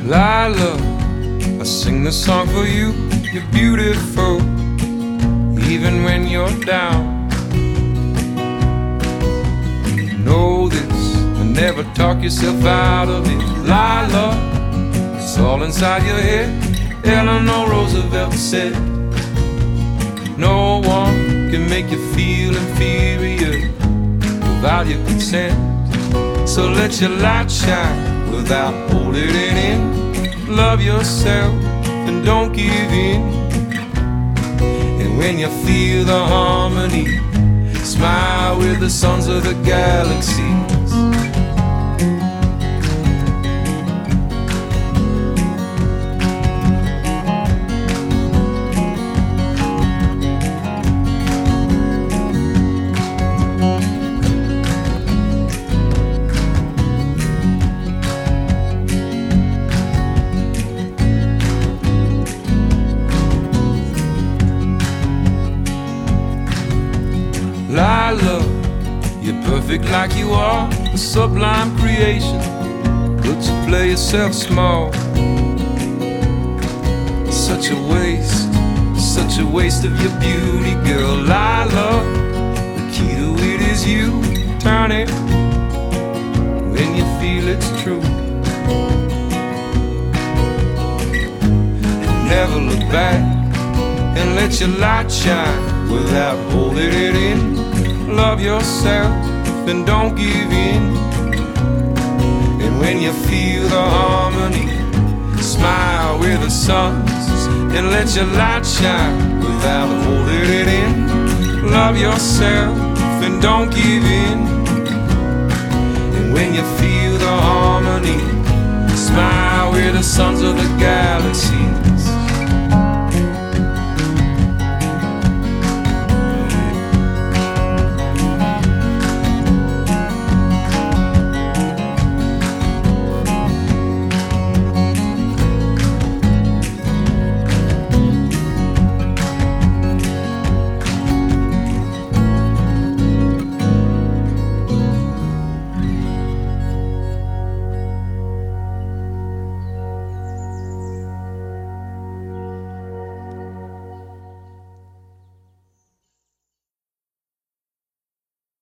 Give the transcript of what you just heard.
Lila, I sing this song for you. You're beautiful, even when you're down. Know this, and never talk yourself out of it. Lila, it's all inside your head. Eleanor Roosevelt said, no one can make you feel inferior without your consent. So let your light shine without holding it in. Love yourself and don't give in. And when you feel the harmony, smile with the sons of the galaxies. Lila, you're perfect like you are, a sublime creation, but you play yourself small. Such a waste of your beauty, girl. Lila, the key to it is you. Turn it when you feel it's true. And never look back, and let your light shine without holding it in. Love yourself and don't give in. And when you feel the harmony, smile with the suns and let your light shine without holding it in. Love yourself and don't give in. And when you feel the harmony, smile with the sons of the galaxy.